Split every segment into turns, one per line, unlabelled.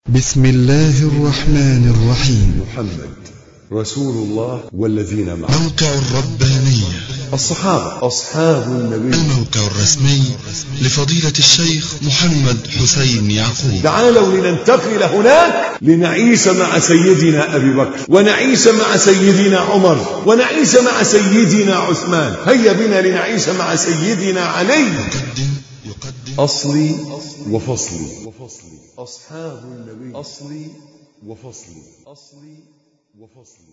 بسم الله الرحمن الرحيم.
محمد رسول الله والذين معه.
موقع الربانية
الصحابة أصحاب النبي.
الموقع الرسمي لفضيلة الشيخ محمد حسين يعقوب.
تعالوا لننتقل هناك لنعيش مع سيدنا أبي بكر، ونعيش مع سيدنا عمر، ونعيش مع سيدنا عثمان. هيا بنا لنعيش مع سيدنا علي.
يقدم
أصلي وفصلي. أصحاب النبي. أصلي وفصلي. أصلي وفصلي.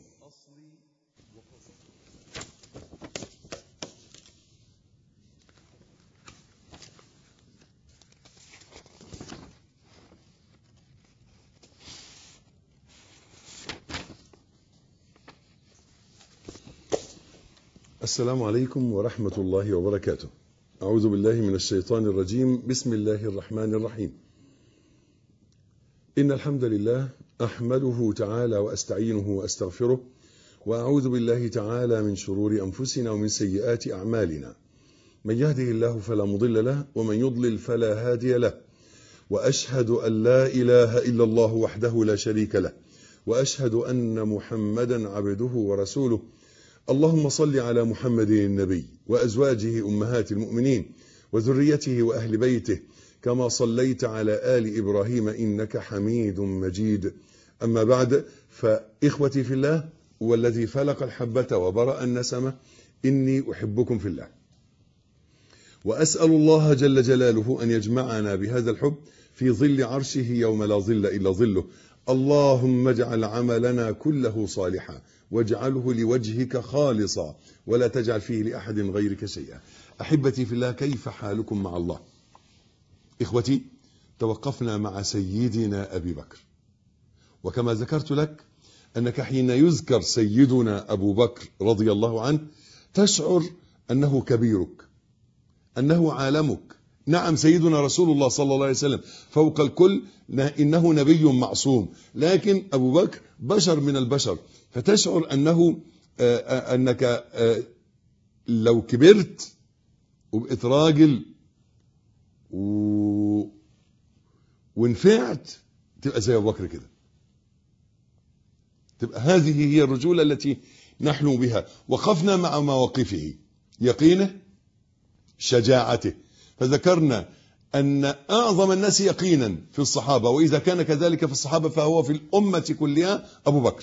السلام عليكم ورحمة الله وبركاته. أعوذ بالله من الشيطان الرجيم. بسم الله الرحمن الرحيم. إن الحمد لله أحمده تعالى وأستعينه وأستغفره، وأعوذ بالله تعالى من شرور أنفسنا ومن سيئات أعمالنا. من يهده الله فلا مضل له، ومن يضلل فلا هادي له. وأشهد أن لا إله إلا الله وحده لا شريك له، وأشهد أن محمدا عبده ورسوله. اللهم صل على محمد النبي وأزواجه أمهات المؤمنين وذريته وأهل بيته، كما صليت على آل إبراهيم إنك حميد مجيد. أما بعد، فإخوتي في الله والذي فلق الحبة وبرأ النسمة، إني أحبكم في الله، وأسأل الله جل جلاله أن يجمعنا بهذا الحب في ظل عرشه يوم لا ظل إلا ظله. اللهم اجعل عملنا كله صالحا، واجعله لوجهك خالصا، ولا تجعل فيه لأحد غيرك شيئا. أحبتي في الله، كيف حالكم مع الله؟ إخوتي، توقفنا مع سيدنا أبي بكر، وكما ذكرت لك أنك حين يذكر سيدنا أبو بكر رضي الله عنه تشعر أنه كبيرك، أنه عالمك. نعم، سيدنا رسول الله صلى الله عليه وسلم فوق الكل، إنه نبي معصوم، لكن أبو بكر بشر من البشر، فتشعر أنك لو كبرت وبقيت راجل ونفعت تبقى زي أبو بكر كده، تبقى هذه هي الرجولة التي نحلم بها. وقفنا مع مواقفه، يقينه، شجاعته، فذكرنا أن أعظم الناس يقينا في الصحابة، وإذا كان كذلك في الصحابة فهو في الأمة كلها أبو بكر.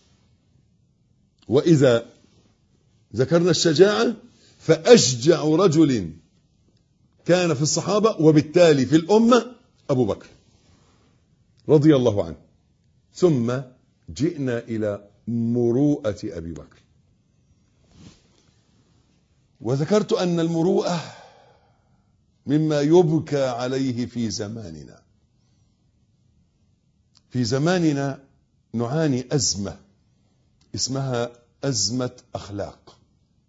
وإذا ذكرنا الشجاعة فأشجع رجل كان في الصحابة وبالتالي في الأمة أبو بكر رضي الله عنه. ثم جئنا إلى مروءة أبي بكر، وذكرت أن المروءة مما يبكى عليه في زماننا. في زماننا نعاني أزمة اسمها أزمة أخلاق.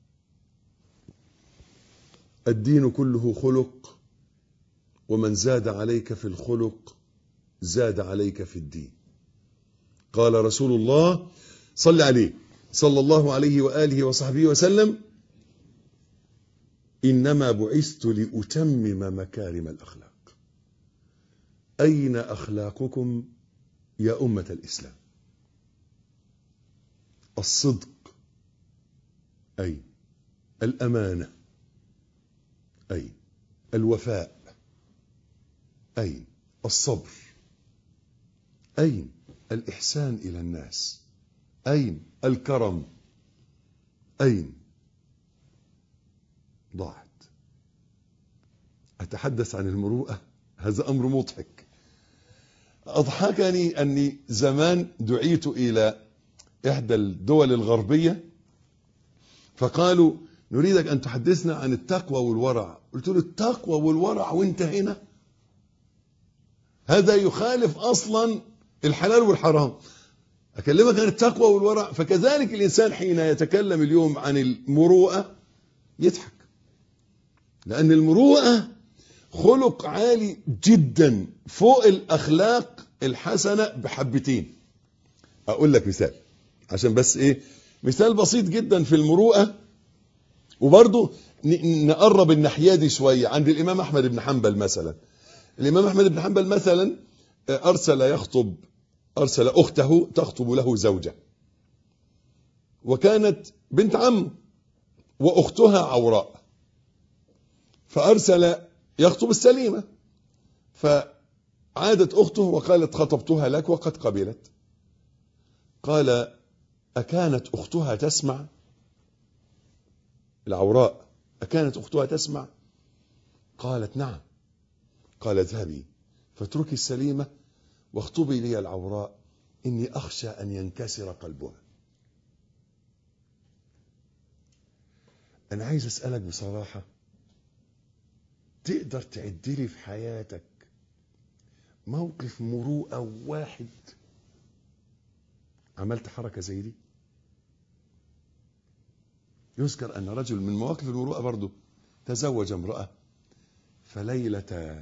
الدين كله خلق، ومن زاد عليك في الخلق زاد عليك في الدين. قال رسول الله صلى عليه صلى الله عليه وآله وصحبه وسلم: إنما بعثت لأتمم مكارم الأخلاق. أين أخلاقكم يا أمة الإسلام؟ الصدق أين؟ الأمانة أين؟ الوفاء أين؟ الصبر أين؟ الإحسان إلى الناس أين؟ الكرم أين؟ ضاعت. أتحدث عن المروءة، هذا أمر مضحك. أضحكني أني زمان دعيت إلى إحدى الدول الغربية، فقالوا: نريدك أن تحدثنا عن التقوى والورع. قلت له: التقوى والورع وانت هنا؟ هذا يخالف أصلا الحلال والحرام. أكلمك عن التقوى والورع. فكذلك الإنسان حين يتكلم اليوم عن المروءة يضحك، لأن المروءة خلق عالي جدا فوق الأخلاق الحسنة بحبتين. أقول لك مثال عشان بس مثال بسيط جدا في المروءة، وبرضو نقرب الناحية دي شوية. عند الإمام أحمد بن حنبل مثلا، الإمام أحمد بن حنبل مثلا أرسل أخته تخطب له زوجة، وكانت بنت عمه وأختها عوراء، فأرسل يخطب السليمة، فعادت أخته وقالت خطبتها لك وقد قبلت. قال أكانت أختها تسمع؟ العوراء أكانت أختها تسمع؟ قالت نعم. قال اذهبي فاتركي السليمة واخطبي لي العوراء، إني أخشى أن ينكسر قلبها. أنا عايز أسألك بصراحة، تقدر تعدلي في حياتك موقف مروءة واحد عملت حركة زي دي؟ يذكر أن رجل من مواقف المروءة برضه تزوج امرأة، فليلة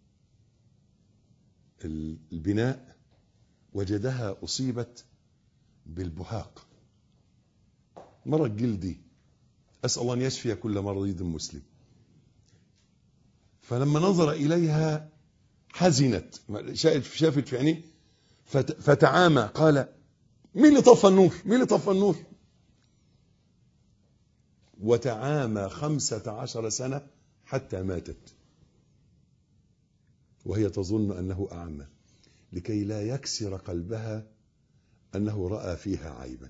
البناء وجدها أصيبت بالبهاق، مرض جلدي، أسأل الله أن يشفي كل مريض مسلم. فلما نظر إليها حزنت، شافت في عينيه فتعامى، قال مين اللي طفى النور؟ مين اللي طفى النور؟ وتعامى 15 سنة حتى ماتت وهي تظن أنه أعمى، لكي لا يكسر قلبها أنه رأى فيها عيبا.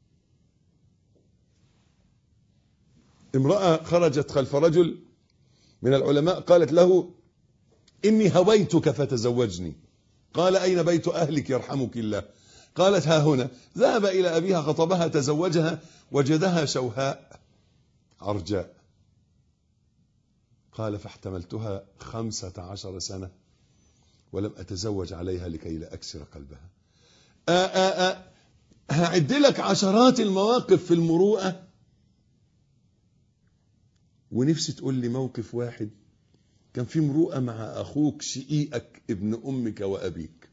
امرأة خرجت خلف رجل من العلماء قالت له إني هويتك فتزوجني. قال أين بيت أهلك يرحمك الله؟ قالت ها هنا. ذهب إلى أبيها خطبها تزوجها وجدها شوهاء عرجاء. قال فاحتملتها 15 سنة ولم أتزوج عليها لكي لا أكسر قلبها. هعد لك عشرات المواقف في المروءة، ونفسي تقول لي موقف واحد كان في مروءة مع أخوك شقيقك ابن أمك وأبيك.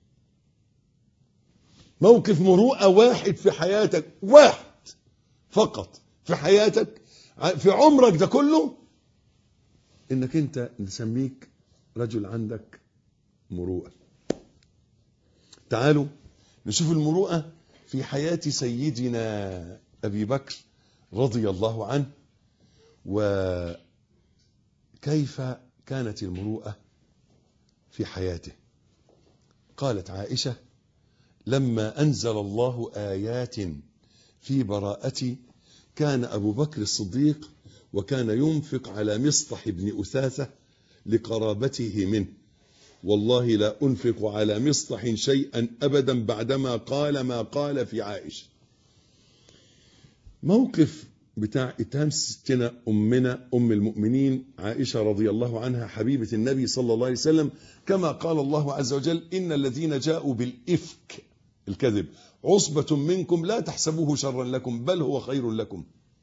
موقف مروءة واحد في حياتك، واحد فقط في حياتك في عمرك ده كله، إنك أنت نسميك رجل عندك مروءة. تعالوا نشوف المروءة في حياة سيدنا أبي بكر رضي الله عنه، وكيف كانت المروءة في حياته. قالت عائشة لما أنزل الله آيات في براءتي كان أبو بكر الصديق وكان ينفق على مصطح بن أثاثة لقرابته منه، والله لا أنفق على مصطح شيئا أبدا بعدما قال ما قال في عائشة. موقف بتاع اتهام ستنا أمنا أم المؤمنين عائشة رضي الله عنها حبيبة النبي صلى الله عليه وسلم، كما قال الله عز وجل إن الذين جاءوا بالإفك الكذب عصبة منكم لا تحسبوه شرا لكم بل هو خير لكم.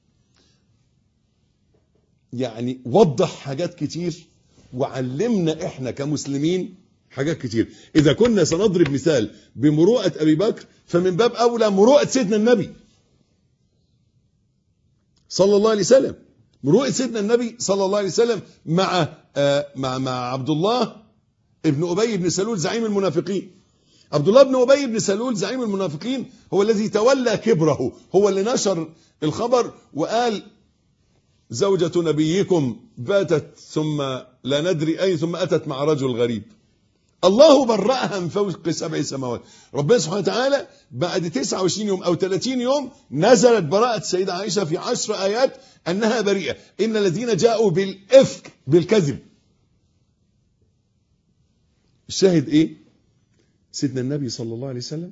يعني وضح حاجات كتير وعلمنا احنا كمسلمين حاجات كتير. إذا كنا سنضرب مثال بمروءة أبي بكر فمن باب أولى مروءة سيدنا النبي صلى الله عليه وسلم. مروءة سيدنا النبي صلى الله عليه وسلم مع عبد الله ابن أبي بن سلول زعيم المنافقين. عبد الله بن أبي بن سلول زعيم المنافقين هو الذي تولى كبره، هو اللي نشر الخبر وقال زوجة نبيكم باتت ثم لا ندري أين ثم أتت مع رجل غريب. الله برأها من فوق 7 سماوات. ربنا سبحانه وتعالى بعد 29 يوم أو 30 يوم نزلت براءة السيدة عائشة في 10 آيات أنها بريئة. إن الذين جاءوا بالإفك بالكذب. الشاهد إيه؟ سيدنا النبي صلى الله عليه وسلم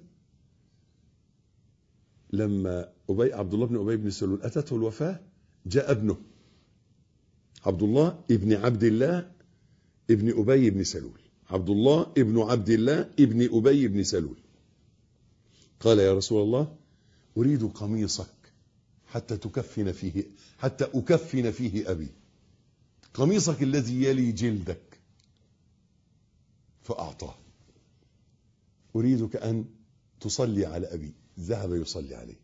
لما عبد الله بن أبي بن سلول أتته الوفاة جاء ابنه عبد الله ابن عبد الله ابن أبي بن سلول، عبد الله ابن عبد الله ابن أبي بن سلول. قال يا رسول الله أريد قميصك حتى أكفن فيه أبي، قميصك الذي يلي جلدك. فأعطاه. أريدك أن تصلي على أبي. ذهب يصلي عليه.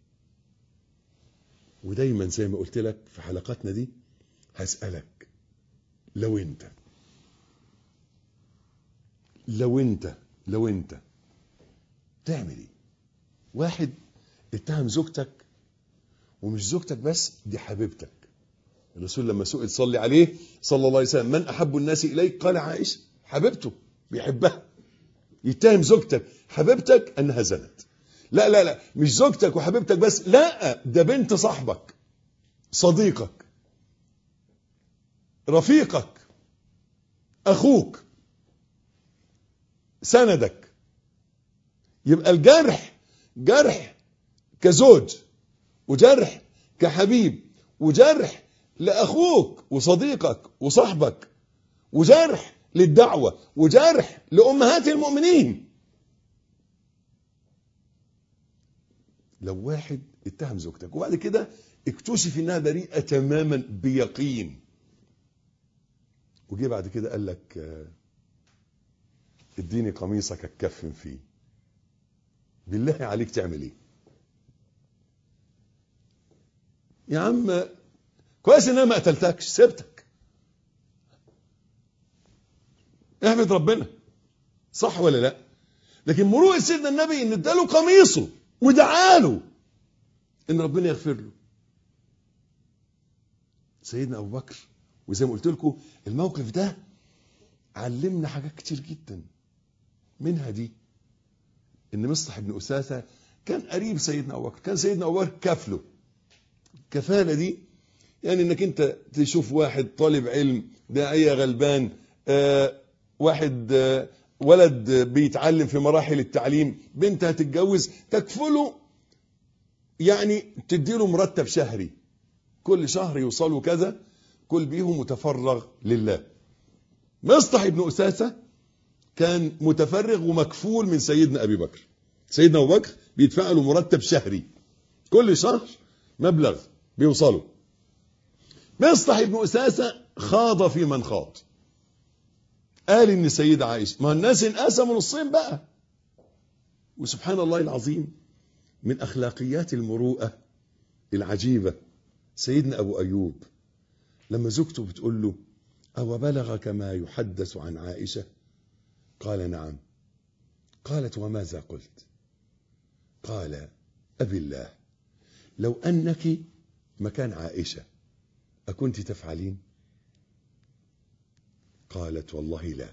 ودايما زي ما قلت لك في حلقاتنا دي هسألك، لو انت لو انت تعمل ايه؟ واحد اتهم زوجتك، ومش زوجتك بس، دي حبيبتك. الرسول لما سئل صلي عليه صلى الله عليه وسلم من احب الناس اليك؟ قال عائشه، حبيبته بيحبها. يتهم زوجتك حبيبتك انها زنت. لا لا لا، مش زوجتك وحبيبتك بس، لا، ده بنت صاحبك، صديقك، رفيقك، اخوك، سندك. يبقى الجرح جرح كزوج، وجرح كحبيب، وجرح لاخوك وصديقك وصاحبك، وجرح للدعوة، وجرح لأمهات المؤمنين. لو واحد اتهم زوجتك وبعد كده اكتشف انها بريئة تماما بيقين، وجي بعد كده قال لك اديني قميصك اتكفن فيه، بالله عليك تعمل ايه؟ يا عم كويس ان انا ما قتلتكش، سبتك، احمد ربنا، صح ولا لا؟ لكن مروءة سيدنا النبي ان اداله قميصه ودعاله ان ربنا يغفر له. سيدنا ابو بكر، وزي ما قلت لكم الموقف ده علمنا حاجات كتير جدا، منها دي ان مصطح بن أساثة كان قريب سيدنا ابو بكر، كان سيدنا ابو بكر كفله. كفالة دي يعني انك انت تشوف واحد طالب علم داعية غلبان، واحد ولد بيتعلم في مراحل التعليم، بنت هتتجوز، تكفله، يعني تديله مرتب شهري، كل شهر يوصلوا كذا، كل بيهم متفرغ لله. مصطح بن أساثة كان متفرغ ومكفول من سيدنا أبي بكر. سيدنا أبو بكر بيدفع له مرتب شهري، كل شهر مبلغ بيوصله. مصطح بن أساثة خاض في من خاض، قال إن سيدة عائشة، ما الناس انقسموا نصين بقى. وسبحان الله العظيم، من أخلاقيات المروءة العجيبة سيدنا أبو أيوب لما زوجته بتقول له أو بلغك ما يحدث عن عائشة؟ قال نعم. قالت وماذا قلت؟ قال أبي الله لو أنك مكان عائشة أكنت تفعلين؟ قالت والله لا.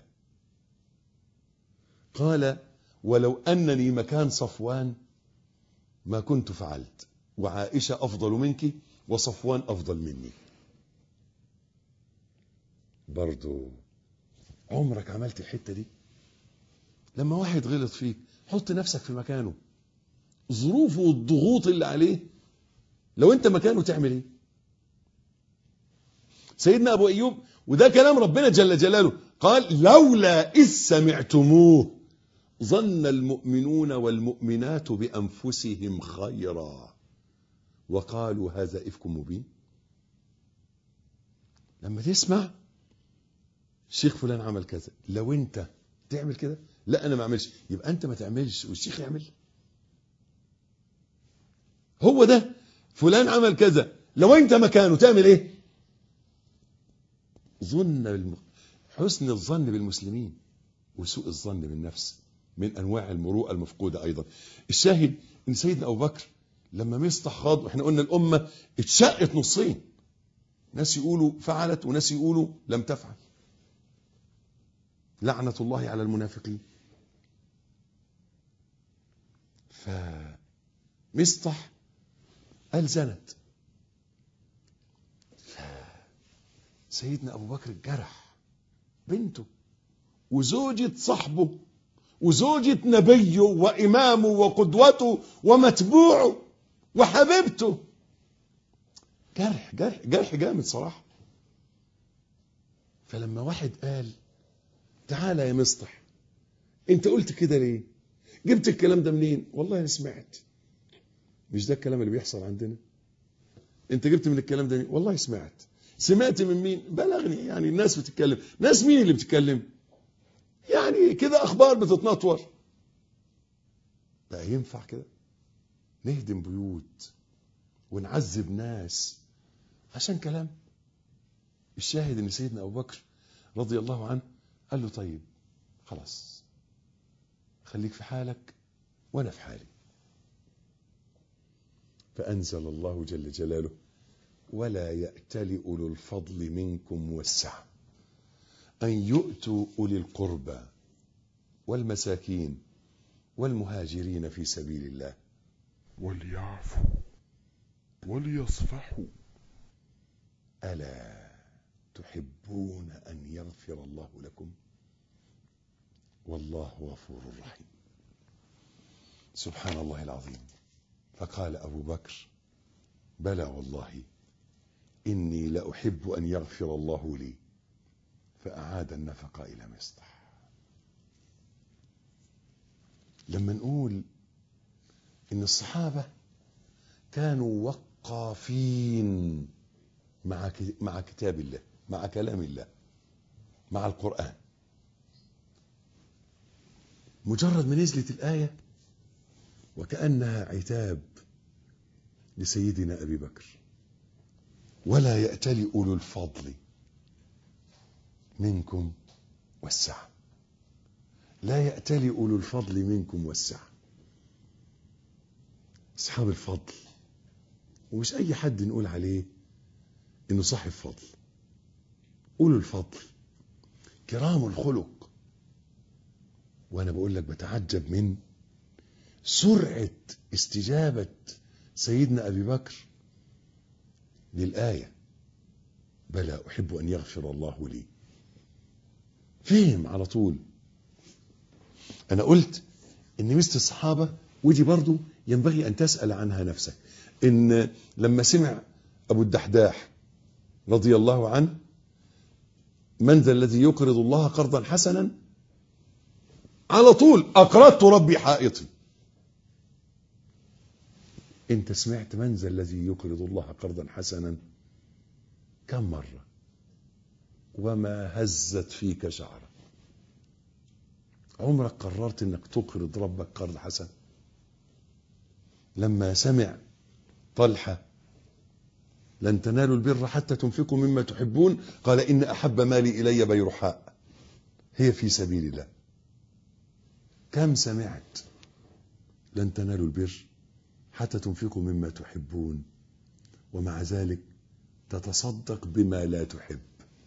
قال ولو أنني مكان صفوان ما كنت فعلت، وعائشة أفضل منك وصفوان أفضل مني. برضو عمرك عملت الحتة دي؟ لما واحد غلط فيك حط نفسك في مكانه، ظروفه والضغوط اللي عليه، لو انت مكانه تعمل ايه؟ سيدنا ابو ايوب، وده كلام ربنا جل جلاله، قال لولا اذ سمعتموه ظن المؤمنون والمؤمنات بانفسهم خيرا وقالوا هذا افك مبين. لما تسمع الشيخ فلان عمل كذا، لو انت تعمل كده، لا انا ما اعملش، يبقى انت ما تعملش والشيخ يعمل. هو ده فلان عمل كذا، لو انت مكانه تعمل ايه؟ حسن الظن بالمسلمين وسوء الظن بالنفس من انواع المروءه المفقوده ايضا. الشاهد ان سيدنا ابو بكر لما مصطح خاض، واحنا قلنا الامه اتشقت نصين، ناس يقولوا فعلت وناس يقولوا لم تفعل، لعنه الله على المنافقين. فمصطح قال زنت، سيدنا ابو بكر الجرح بنته وزوجة صاحبه وزوجة نبيه وإمامه وقدوته ومتبوعه وحبيبته، جرح جرح جرح جامد صراحة. فلما واحد قال تعالى يا مصطح انت قلت كده ليه؟ جبت الكلام ده منين؟ والله انا سمعت. مش ده الكلام اللي بيحصل عندنا؟ انت جبت من الكلام ده؟ والله سمعت. سمعت من مين؟ بلغني، يعني الناس بتتكلم. ناس مين اللي بتتكلم؟ يعني كده اخبار بتتنطور. بقى ينفع كده نهدم بيوت ونعذب ناس عشان كلام؟ الشاهد ان سيدنا ابو بكر رضي الله عنه قال له طيب خلاص خليك في حالك وأنا في حالي. فأنزل الله جل جلاله: ولا يأتل أولو الفضل منكم والسعة أن يؤتوا أولي القربى والمساكين والمهاجرين في سبيل الله
وليعفوا وليصفحوا
ألا تحبون أن يغفر الله لكم والله غفور رحيم. سبحان الله العظيم. فقال أبو بكر: بلى والله إني لأحب أن يغفر الله لي، فأعاد النفقة إلى مصطح. لما نقول إن الصحابة كانوا وقافين مع كتاب الله، مع كلام الله، مع القرآن، مجرد ما نزلت الآية وكأنها عتاب لسيدنا أبي بكر: ولا يأتل أولو الفضل منكم والسعة. لا يأتل أولو الفضل منكم والسعة. أصحاب الفضل، ومش أي حد نقول عليه إنه صاحب فضل. أولو الفضل كرام الخلق. وأنا بقول لك بتعجب من سرعة استجابة سيدنا أبي بكر للآية: بلى أحب أن يغفر الله لي. فهم على طول. أنا قلت إن مثل الصحابة، ودي برضو ينبغي أن تسأل عنها نفسك، إن لما سمع أبو الدحداح رضي الله عنه: من ذا الذي يقرض الله قرضا حسنا، على طول: أقرضت ربي حائطي. انت سمعت من ذا الذي يقرض الله قرضا حسنا كم مرة وما هزت فيك شعرة؟ عمرك قررت انك تقرض ربك قرض حسن؟ لما سمع طلحة: لن تنالوا البر حتى تنفقوا مما تحبون، قال: إن أحب مالي إلي بيرحاء هي في سبيل الله. كم سمعت لن تنالوا البر حتى تنفقوا مما تحبون، ومع ذلك تتصدق بما لا تحب.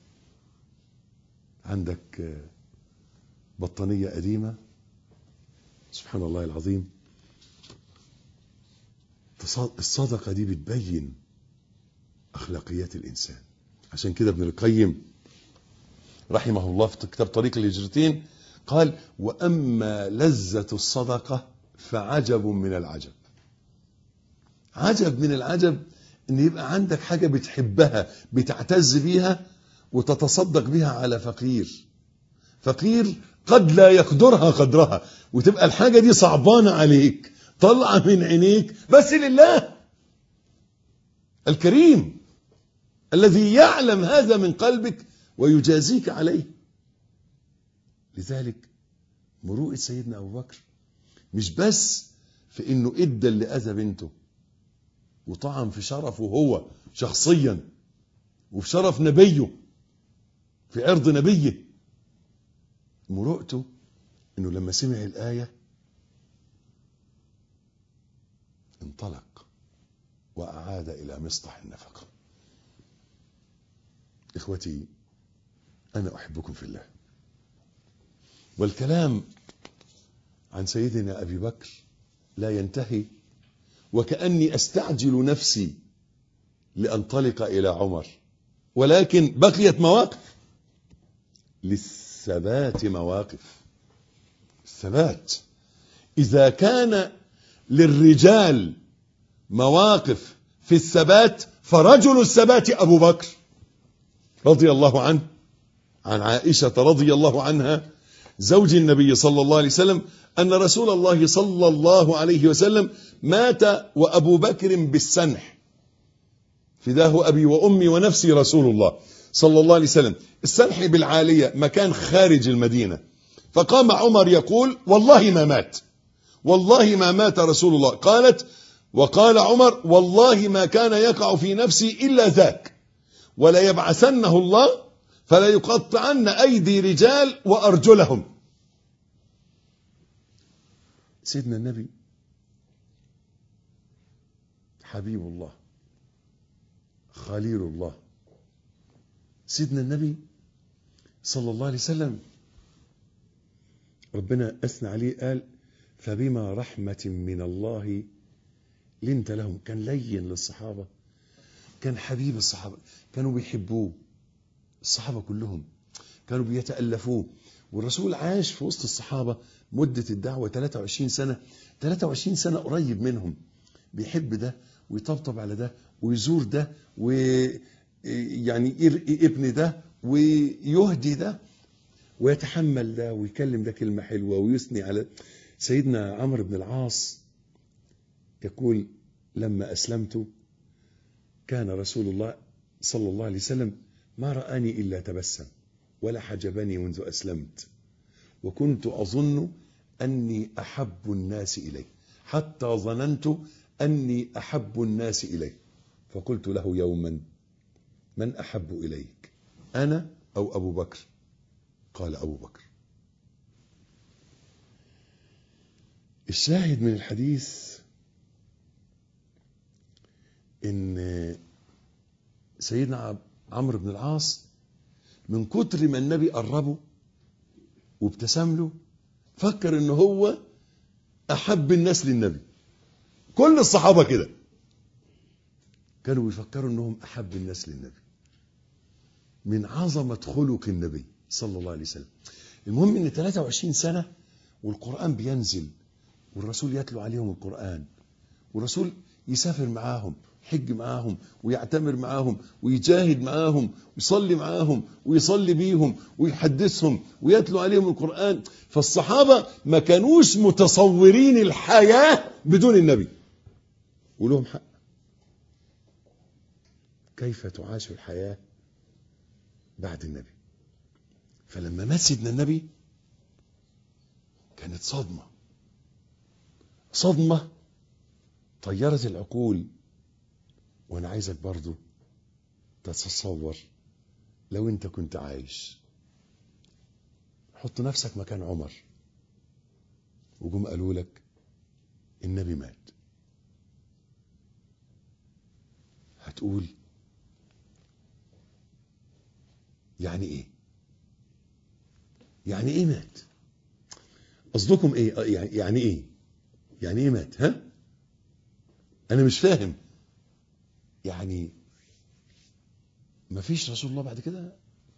عندك بطانية قديمة، سبحان الله العظيم، الصدقة دي بتبين أخلاقيات الإنسان. عشان كده ابن القيم رحمه الله في كتاب طريق الهجرتين قال: وأما لذة الصدقة فعجب من العجب. عجب من العجب ان يبقى عندك حاجة بتحبها بتعتز بيها وتتصدق بيها على فقير قد لا يقدرها قدرها، وتبقى الحاجة دي صعبانة عليك، طلع من عينيك، بس لله الكريم الذي يعلم هذا من قلبك ويجازيك عليه. لذلك مروءة سيدنا أبو بكر مش بس في انه ادى اللي اذى بنته وطعن في شرفه هو شخصيا وفي شرف نبيه، في عرض نبيه. مروءته انه لما سمع الآية انطلق وأعاد إلى مصطح النفقة. إخوتي، أنا أحبكم في الله، والكلام عن سيدنا أبي بكر لا ينتهي، وكأني أستعجل نفسي لأنطلق إلى عمر، ولكن بقيت مواقف. للثبات مواقف. الثبات، إذا كان للرجال مواقف في الثبات فرجل الثبات أبو بكر رضي الله عنه. عن عائشة رضي الله عنها زوج النبي صلى الله عليه وسلم أن رسول الله صلى الله عليه وسلم مات وأبو بكر بالسنح، فداه أبي وأمي ونفسي رسول الله صلى الله عليه وسلم. السنح بالعالية، مكان خارج المدينة. فقام عمر يقول: والله ما مات، والله ما مات رسول الله. قالت: وقال عمر: والله ما كان يقع في نفسي إلا ذاك، ولا يبعثنه الله فلا يقطعن أيدي رجال وأرجلهم. سيدنا النبي حبيب الله خليل الله، سيدنا النبي صلى الله عليه وسلم ربنا أثنى عليه قال فبما رحمة من الله لنت لهم. كان لين للصحابة، كان حبيب الصحابة، كانوا بيحبوه، الصحابة كلهم كانوا بيتألفوه. والرسول عاش في وسط الصحابة مدة الدعوة 23 سنة، 23 سنة قريب منهم، بيحب ده ويطبطب على ده ويزور ده ويعني يرقي ابن ده ويهدي ده ويتحمل ده ويكلم ده كلمة حلوة ويثني على. سيدنا عمرو بن العاص يقول لما أسلمت كان رسول الله صلى الله عليه وسلم ما رآني إلا تبسم ولا حجبني منذ أسلمت، وكنت أظن أني أحب الناس إليه حتى ظننت أني أحب الناس إليه، فقلت له يوما من أحب إليك أنا أو أبو بكر؟ قال أبو بكر. الشاهد من الحديث إن سيدنا عمرو بن العاص من كتر ما النبي قربه وابتسم له فكر إنه هو أحب الناس للنبي. كل الصحابة كده كانوا بيفكروا إنهم أحب الناس للنبي من عظمة خلق النبي صلى الله عليه وسلم. المهم إن 23 سنة والقرآن بينزل والرسول يتلو عليهم القرآن، والرسول يسافر معاهم، يحج معاهم ويعتمر معاهم ويجاهد معاهم ويصلي معاهم ويصلي بيهم ويحدثهم ويتلو عليهم القرآن. فالصحابة ما كانوش متصورين الحياة بدون النبي، ولهم حق. كيف تعاش الحياة بعد النبي؟ فلما مات سيدنا النبي كانت صدمة طيرت العقول. وانا عايزك برضو تتصور لو انت كنت عايش، حط نفسك مكان عمر وجم قالوا لك النبي مات، هتقول يعني ايه؟ يعني ايه مات؟ قصدكم ايه؟ يعني ايه؟ يعني ايه مات؟ ها؟ انا مش فاهم. يعني مفيش رسول الله بعد كده؟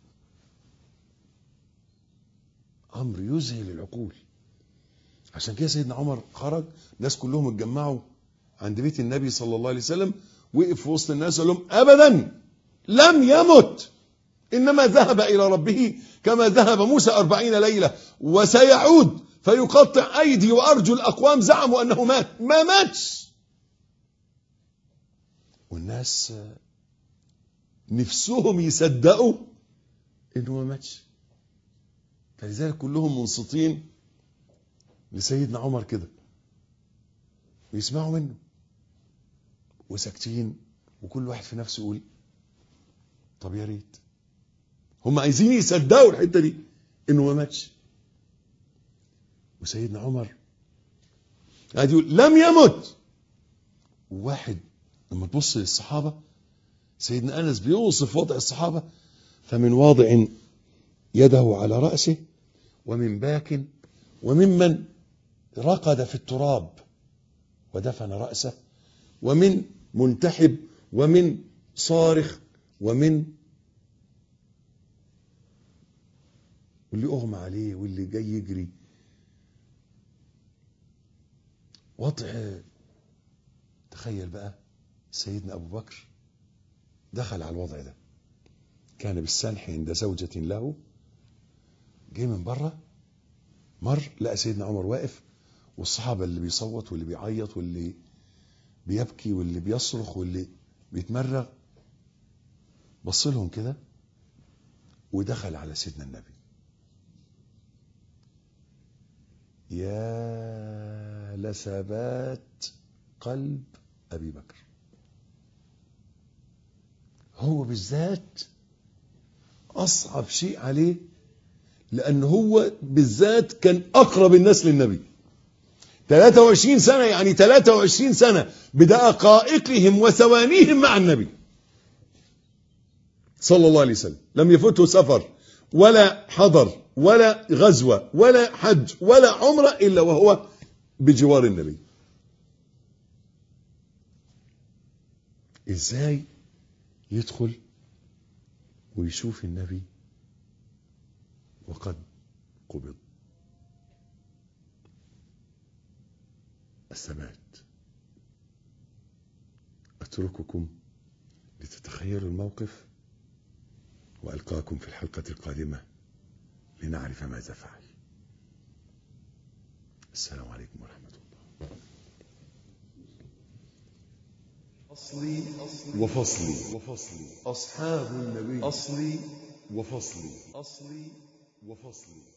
امر يذهل العقول. عشان كده سيدنا عمر خرج، الناس كلهم اتجمعوا عند بيت النبي صلى الله عليه وسلم، وقف في وسط الناس قال لهم ابدا لم يمت، انما ذهب الى ربه كما ذهب موسى 40 ليله وسيعود فيقطع ايدي وارجل اقوام زعموا انه مات. ما ماتش. والناس نفسهم يصدقوا انه ما ماتش، فلذلك كلهم منصتين لسيدنا عمر كده ويسمعوا منه وساكتين، وكل واحد في نفسه يقول طب يا ريت. هم عايزين يصدقوا الحته دي انه ما ماتش. وسيدنا عمر قاعد يقول لم يمت. وواحد لما تبص للصحابه، سيدنا انس بيوصف وضع الصحابه، فمن واضع يده على راسه ومن باك وممن رقد في التراب ودفن راسه ومن منتحب ومن صارخ ومن واللي اغمى عليه واللي جاي يجري. وضع. تخيل بقى سيدنا ابو بكر دخل على الوضع ده، كان بالسنح عند زوجة له، جه من بره مر لقى سيدنا عمر واقف والصحابة اللي بيصوت واللي بيعيط واللي بيبكي واللي بيصرخ واللي بيتمرغ، بص لهم كده ودخل على سيدنا النبي. يا لثبات قلب أبي بكر. هو بالذات أصعب شيء عليه، لأن هو بالذات كان أقرب الناس للنبي. 23 سنة يعني 23 سنة بدقائقهم وثوانيهم مع النبي صلى الله عليه وسلم. لم يفوته سفر ولا حضر ولا غزوة ولا حج ولا عمرة إلا وهو بجوار النبي. إزاي يدخل ويشوف النبي وقد قبض؟ الثبات. أترككم لتتخيلوا الموقف وألقاكم في الحلقة القادمة لنعرف ماذا فعل. السلام عليكم ورحمة الله.
أصلي
وفصلي
أصحاب النبي
أصلي وفصلي
أصلي
وفصلي